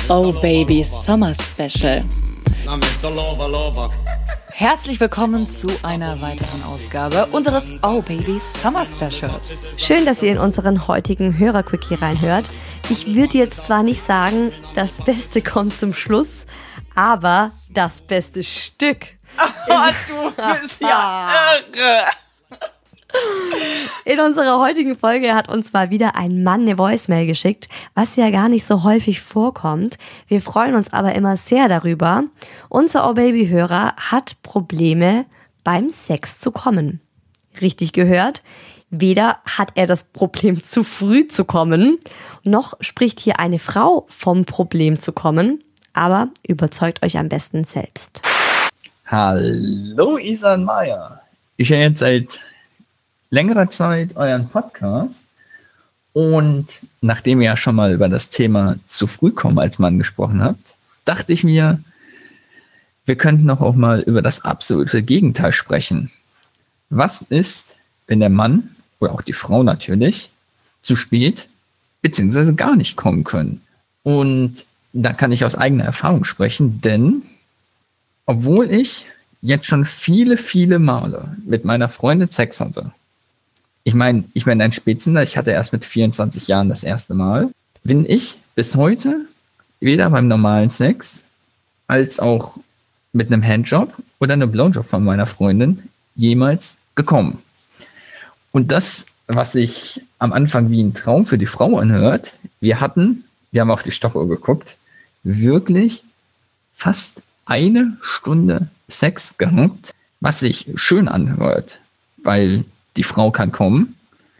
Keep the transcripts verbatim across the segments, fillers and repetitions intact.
Oh Baby Summer Special. Herzlich willkommen zu einer weiteren Ausgabe unseres Oh Baby Summer Specials. Schön, dass ihr in unseren heutigen Hörerquickie reinhört. Ich würde jetzt zwar nicht sagen, das Beste kommt zum Schluss, aber das beste Stück. Oh, du bist ja irre. In unserer heutigen Folge hat uns mal wieder ein Mann eine Voicemail geschickt, was ja gar nicht so häufig vorkommt. Wir freuen uns aber immer sehr darüber. Unser Oh-Baby-Hörer hat Probleme beim Sex zu kommen. Richtig gehört, weder hat er das Problem zu früh zu kommen, noch spricht hier eine Frau vom Problem zu kommen, aber überzeugt euch am besten selbst. Hallo Isa und Maya. Ich höre jetzt seit längerer Zeit euren Podcast und nachdem ihr ja schon mal über das Thema zu früh kommen als Mann gesprochen habt, dachte ich mir, wir könnten doch auch mal über das absolute Gegenteil sprechen. Was ist, wenn der Mann oder auch die Frau natürlich zu spät bzw. gar nicht kommen können? Und da kann ich aus eigener Erfahrung sprechen, denn obwohl ich jetzt schon viele, viele Male mit meiner Freundin Sex hatte, ich meine, ich bin ein Spätzünder, ich hatte erst mit vierundzwanzig Jahren das erste Mal, bin ich bis heute weder beim normalen Sex als auch mit einem Handjob oder einem Blowjob von meiner Freundin jemals gekommen. Und das, was sich am Anfang wie ein Traum für die Frau anhört, wir hatten, wir haben auf die Stoppuhr geguckt, wirklich fast eine Stunde Sex gehabt, was sich schön anhört, weil die Frau kann kommen,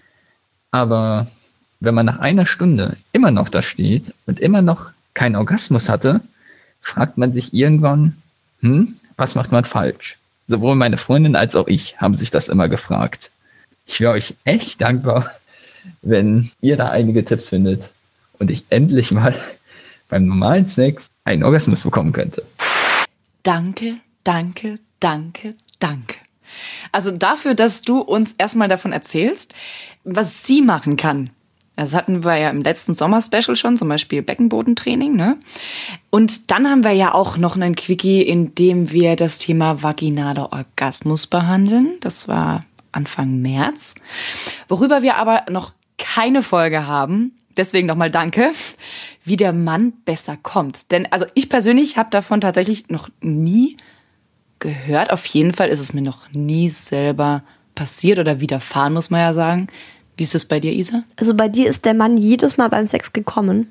aber wenn man nach einer Stunde immer noch da steht und immer noch keinen Orgasmus hatte, fragt man sich irgendwann, hm, was macht man falsch? Sowohl meine Freundin als auch ich haben sich das immer gefragt. Ich wäre euch echt dankbar, wenn ihr da einige Tipps findet und ich endlich mal beim normalen Sex einen Orgasmus bekommen könnte. Danke, danke, danke, danke. Also dafür, dass du uns erstmal davon erzählst, was sie machen kann. Das hatten wir ja im letzten Sommer-Special schon, zum Beispiel Beckenbodentraining, ne? Und dann haben wir ja auch noch einen Quickie, in dem wir das Thema vaginaler Orgasmus behandeln. Das war Anfang März. Worüber wir aber noch keine Folge haben, deswegen nochmal danke, wie der Mann besser kommt. Denn also ich persönlich habe davon tatsächlich noch nie gehört. Auf jeden Fall ist es mir noch nie selber passiert oder widerfahren, muss man ja sagen. Wie ist es bei dir, Isa? Also bei dir ist der Mann jedes Mal beim Sex gekommen?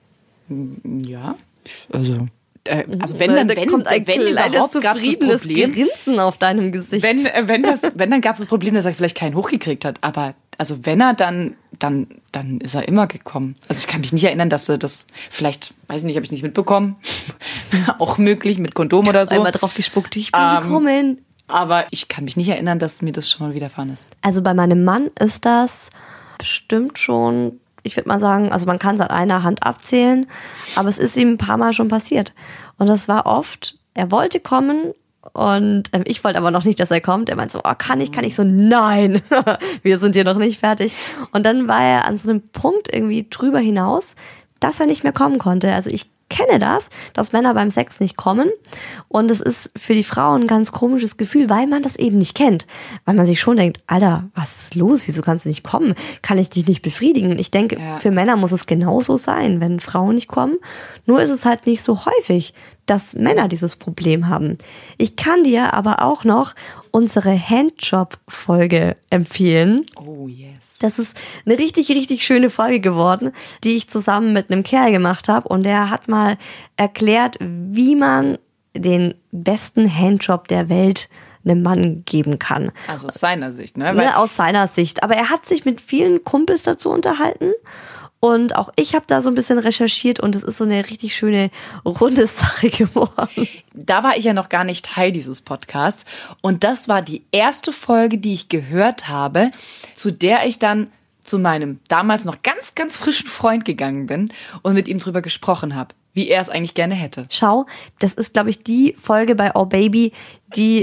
Ja, also... Äh, also wenn dann, da wenn, kommt ein wenn überhaupt zufriedenes Problem, Grinsen auf deinem Gesicht. Wenn, wenn, das, wenn dann gab es das Problem, dass er vielleicht keinen hochgekriegt hat. Aber also wenn er dann, dann, dann ist er immer gekommen. Also ich kann mich nicht erinnern, dass er das vielleicht, weiß ich nicht, habe ich nicht mitbekommen. Auch möglich mit Kondom oder so. Einmal drauf gespuckt, ich bin Ähm, gekommen. Aber ich kann mich nicht erinnern, dass mir das schon mal widerfahren ist. Also bei meinem Mann ist das bestimmt schon, ich würde mal sagen, also man kann es an einer Hand abzählen, aber es ist ihm ein paar Mal schon passiert. Und das war oft, er wollte kommen und ähm, ich wollte aber noch nicht, dass er kommt. Er meinte so, oh, kann ich, kann ich? So, nein, wir sind hier noch nicht fertig. Und dann war er an so einem Punkt irgendwie drüber hinaus, dass er nicht mehr kommen konnte. Also ich kenne das, dass Männer beim Sex nicht kommen und es ist für die Frauen ein ganz komisches Gefühl, weil man das eben nicht kennt, weil man sich schon denkt, Alter, was ist los, wieso kannst du nicht kommen, kann ich dich nicht befriedigen? Ich denke, ja. Für Männer muss es genauso sein, wenn Frauen nicht kommen, nur ist es halt nicht so häufig, dass Männer dieses Problem haben. Ich kann dir aber auch noch unsere Handjob-Folge empfehlen. Oh yes. Das ist eine richtig, richtig schöne Folge geworden, die ich zusammen mit einem Kerl gemacht habe. Und der hat mal erklärt, wie man den besten Handjob der Welt einem Mann geben kann. Also aus seiner Sicht, ne? Weil Ne, aus seiner Sicht. Aber er hat sich mit vielen Kumpels dazu unterhalten. Und auch ich habe da so ein bisschen recherchiert und es ist so eine richtig schöne runde Sache geworden. Da war ich ja noch gar nicht Teil dieses Podcasts. Und das war die erste Folge, die ich gehört habe, zu der ich dann zu meinem damals noch ganz, ganz frischen Freund gegangen bin und mit ihm drüber gesprochen habe, wie er es eigentlich gerne hätte. Schau, das ist, glaube ich, die Folge bei Oh Baby, die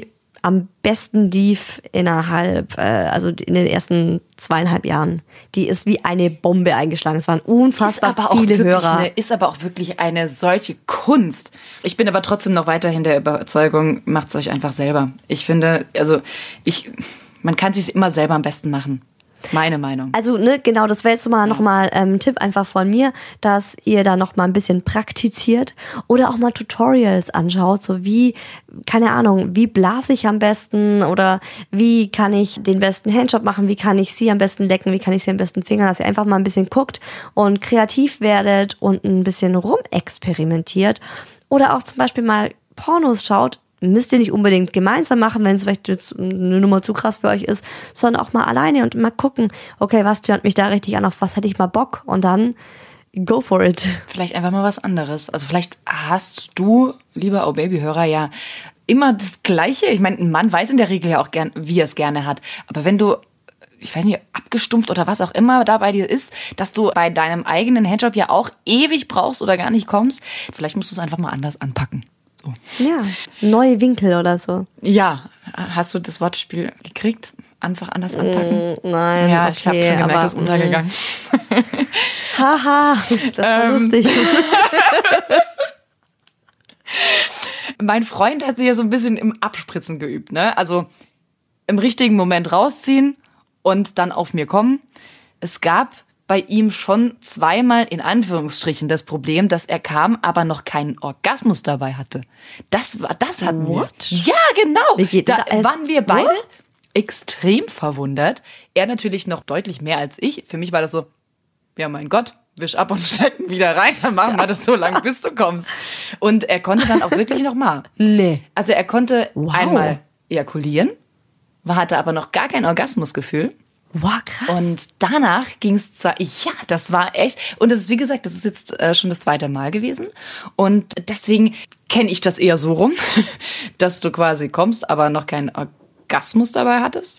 am besten lief innerhalb, äh, also in den ersten zweieinhalb Jahren. Die ist wie eine Bombe eingeschlagen. Es waren unfassbar ist aber viele auch Hörer. Eine, ist aber auch wirklich eine solche Kunst. Ich bin aber trotzdem noch weiterhin der Überzeugung, macht's euch einfach selber. Ich finde, also ich, man kann es sich immer selber am besten machen. Meine Meinung. Also, ne, genau, das wäre jetzt mal Ja. nochmal ähm, ein Tipp einfach von mir, dass ihr da nochmal ein bisschen praktiziert oder auch mal Tutorials anschaut, so wie, keine Ahnung, wie blase ich am besten oder wie kann ich den besten Handjob machen, wie kann ich sie am besten lecken, wie kann ich sie am besten fingern, dass ihr einfach mal ein bisschen guckt und kreativ werdet und ein bisschen rumexperimentiert oder auch zum Beispiel mal Pornos schaut. Müsst ihr nicht unbedingt gemeinsam machen, wenn es vielleicht jetzt eine Nummer zu krass für euch ist, sondern auch mal alleine und mal gucken, okay, was stört mich da richtig an, auf was hätte ich mal Bock und dann go for it. Vielleicht einfach mal was anderes. Also vielleicht hast du, lieber Oh Baby-Hörer, ja immer das Gleiche. Ich meine, ein Mann weiß in der Regel ja auch gern, wie er es gerne hat. Aber wenn du, ich weiß nicht, abgestumpft oder was auch immer da bei dir ist, dass du bei deinem eigenen Handjob ja auch ewig brauchst oder gar nicht kommst, vielleicht musst du es einfach mal anders anpacken. Ja, neue Winkel oder so. Ja, hast du das Wortspiel gekriegt? Einfach anders anpacken? Mm, nein, Ja, okay, ich habe schon gemerkt, das ist untergegangen. Haha, das war Ähm. lustig. Mein Freund hat sich ja so ein bisschen im Abspritzen geübt, ne? Also im richtigen Moment rausziehen und dann auf mir kommen. Es gab bei ihm schon zweimal in Anführungsstrichen das Problem, dass er kam, aber noch keinen Orgasmus dabei hatte. Das war, das hatten wir. What? Ja, genau. Wie geht Da denn das? waren wir beide What? extrem verwundert. Er natürlich noch deutlich mehr als ich. Für mich war das so, ja mein Gott, wisch ab und stecken wieder rein, dann machen wir das so lange, bis du kommst. Und er konnte dann auch wirklich noch mal. Nee. Also er konnte Wow. einmal ejakulieren, hatte aber noch gar kein Orgasmusgefühl. Wow, krass. Und danach ging es zwar, ja, das war echt, und das ist, wie gesagt, das ist jetzt äh, schon das zweite Mal gewesen. Und deswegen kenne ich das eher so rum, dass du quasi kommst, aber noch keinen Orgasmus dabei hattest.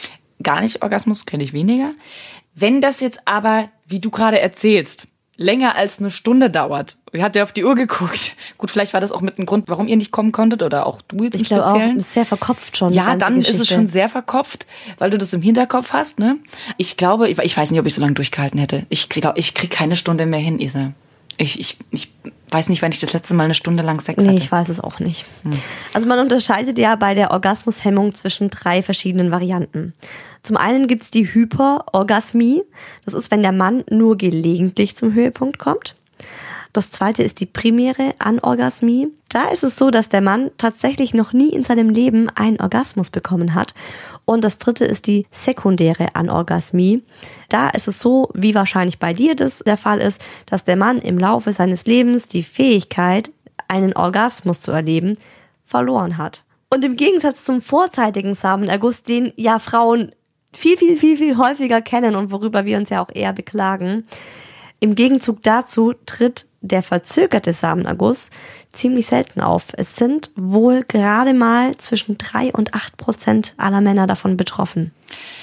Gar nicht Orgasmus, kenne ich weniger. Wenn das jetzt aber, wie du gerade erzählst, länger als eine Stunde dauert. Ich hatte auf die Uhr geguckt. Gut, vielleicht war das auch mit einem Grund, warum ihr nicht kommen konntet oder auch du jetzt im ich glaube auch, Speziellen. ist sehr verkopft schon. die Ja, ganze dann ist es Geschichte. schon sehr verkopft, weil du das im Hinterkopf hast, ne? Ich glaube, ich, ich weiß nicht, ob ich so lange durchgehalten hätte. Ich krieg, ich krieg keine Stunde mehr hin, Isa. Ich, ich, ich weiß nicht, wann ich das letzte Mal eine Stunde lang Sex Nee, hatte. ich weiß es auch nicht. Also man unterscheidet ja bei der Orgasmushemmung zwischen drei verschiedenen Varianten. Zum einen gibt's die Hyperorgasmie. Das ist, wenn der Mann nur gelegentlich zum Höhepunkt kommt. Das zweite ist die primäre Anorgasmie. Da ist es so, dass der Mann tatsächlich noch nie in seinem Leben einen Orgasmus bekommen hat. Und das dritte ist die sekundäre Anorgasmie. Da ist es so, wie wahrscheinlich bei dir das der Fall ist, dass der Mann im Laufe seines Lebens die Fähigkeit, einen Orgasmus zu erleben, verloren hat. Und im Gegensatz zum vorzeitigen Samenerguss, den ja Frauen viel, viel, viel, viel häufiger kennen und worüber wir uns ja auch eher beklagen, im Gegenzug dazu tritt der verzögerte Samenerguss ziemlich selten auf. Es sind wohl gerade mal zwischen drei und acht Prozent aller Männer davon betroffen.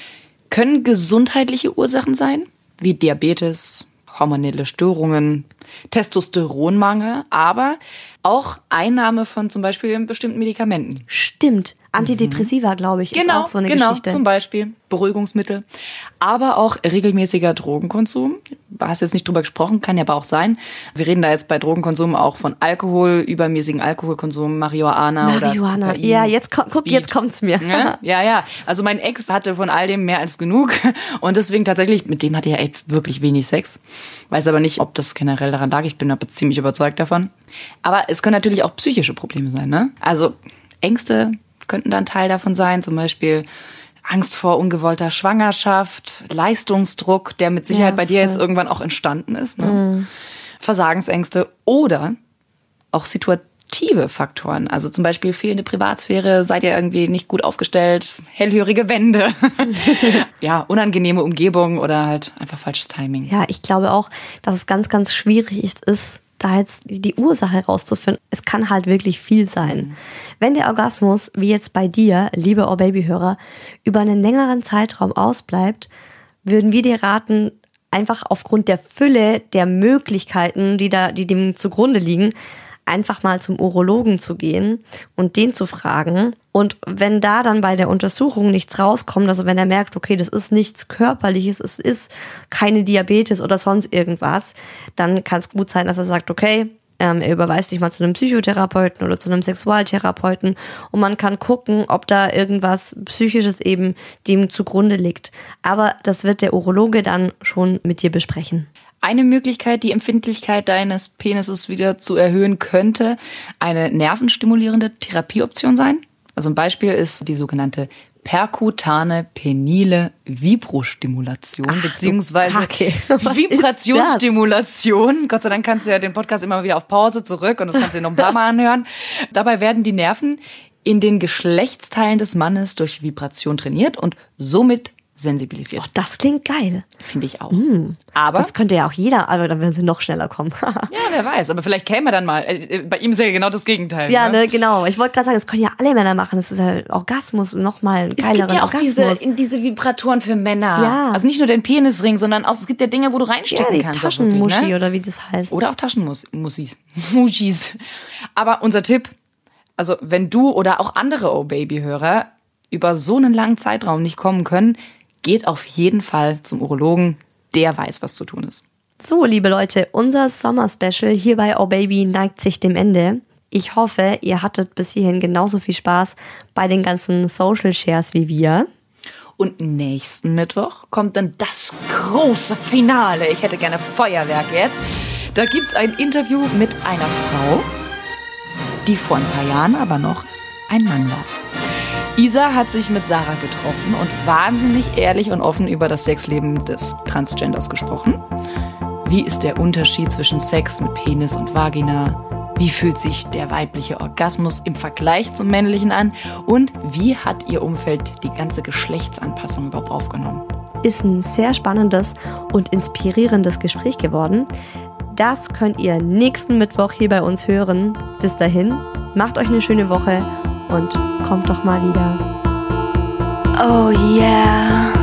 Können gesundheitliche Ursachen sein, wie Diabetes, hormonelle Störungen, Testosteronmangel, aber auch Einnahme von zum Beispiel bestimmten Medikamenten. Stimmt. Antidepressiva, glaube ich, ist Genau, auch so eine genau, Geschichte. zum Beispiel Beruhigungsmittel, aber auch regelmäßiger Drogenkonsum. Du hast jetzt nicht drüber gesprochen, kann ja aber auch sein. Wir reden da jetzt bei Drogenkonsum auch von Alkohol, übermäßigen Alkoholkonsum, Marihuana, Marihuana. oder Kokain, Ja, jetzt komm, guck, Speed. jetzt kommt's mir. Ja, ja, ja. Also mein Ex hatte von all dem mehr als genug und deswegen tatsächlich, mit dem hatte er echt wirklich wenig Sex. Weiß aber nicht, ob das generell daran lag. Ich bin aber ziemlich überzeugt davon. Aber es können natürlich auch psychische Probleme sein, ne? Also Ängste könnten da ein Teil davon sein, zum Beispiel Angst vor ungewollter Schwangerschaft, Leistungsdruck, der mit Sicherheit Ja, bei dir voll. jetzt irgendwann auch entstanden ist, ne? Versagensängste oder auch situative Faktoren, also zum Beispiel fehlende Privatsphäre, seid ihr irgendwie nicht gut aufgestellt, hellhörige Wände, ja, unangenehme Umgebung oder halt einfach falsches Timing. Ja, ich glaube auch, dass es ganz, ganz schwierig ist, da jetzt die Ursache rauszufinden. Es kann halt wirklich viel sein. Wenn der Orgasmus, wie jetzt bei dir, liebe Oh-Baby-Hörer, über einen längeren Zeitraum ausbleibt, würden wir dir raten, einfach aufgrund der Fülle der Möglichkeiten, die da, die dem zugrunde liegen, einfach mal zum Urologen zu gehen und den zu fragen. Und wenn da dann bei der Untersuchung nichts rauskommt, also wenn er merkt, okay, das ist nichts Körperliches, es ist keine Diabetes oder sonst irgendwas, dann kann es gut sein, dass er sagt, okay, ähm, er überweist dich mal zu einem Psychotherapeuten oder zu einem Sexualtherapeuten und man kann gucken, ob da irgendwas Psychisches eben dem zugrunde liegt. Aber das wird der Urologe dann schon mit dir besprechen. Eine Möglichkeit, die Empfindlichkeit deines Penises wieder zu erhöhen, könnte eine nervenstimulierende Therapieoption sein. Also ein Beispiel ist die sogenannte perkutane penile Vibrostimulation, Ach, beziehungsweise Kacke. Vibrationsstimulation. Gott sei Dank kannst du ja den Podcast immer wieder auf Pause zurück und das kannst du dir noch ein paar Mal anhören. Dabei werden die Nerven in den Geschlechtsteilen des Mannes durch Vibration trainiert und somit sensibilisiert. Oh, das klingt geil. Finde ich auch. Mm, aber das könnte ja auch jeder, aber dann würden sie noch schneller kommen. Ja, wer weiß. Aber vielleicht käme er dann mal. Bei ihm ist ja genau das Gegenteil. Ja, ne? ne, genau. Ich wollte gerade sagen, das können ja alle Männer machen. Das ist ja Orgasmus und nochmal ein geileren Es gibt ja auch Orgasmus. diese, diese Vibratoren für Männer. Ja. Also nicht nur den Penisring, sondern auch, es gibt ja Dinge, wo du reinstecken ja, die kannst. Taschenmuschi wirklich, ne? oder wie das heißt. Oder auch Taschenmussis. Muschis. Aber unser Tipp, also wenn du oder auch andere Oh-Baby-Hörer über so einen langen Zeitraum nicht kommen können, geht auf jeden Fall zum Urologen, der weiß, was zu tun ist. So, liebe Leute, unser Sommer-Special hier bei Oh Baby neigt sich dem Ende. Ich hoffe, ihr hattet bis hierhin genauso viel Spaß bei den ganzen Social Shares wie wir. Und nächsten Mittwoch kommt dann das große Finale. Ich hätte gerne Feuerwerk jetzt. Da gibt's ein Interview mit einer Frau, die vor ein paar Jahren aber noch ein Mann war. Isa hat sich mit Sarah getroffen und wahnsinnig ehrlich und offen über das Sexleben des Transgenders gesprochen. Wie ist der Unterschied zwischen Sex mit Penis und Vagina? Wie fühlt sich der weibliche Orgasmus im Vergleich zum männlichen an? Und wie hat ihr Umfeld die ganze Geschlechtsanpassung überhaupt aufgenommen? Ist ein sehr spannendes und inspirierendes Gespräch geworden. Das könnt ihr nächsten Mittwoch hier bei uns hören. Bis dahin, macht euch eine schöne Woche und kommt doch mal wieder. Oh yeah.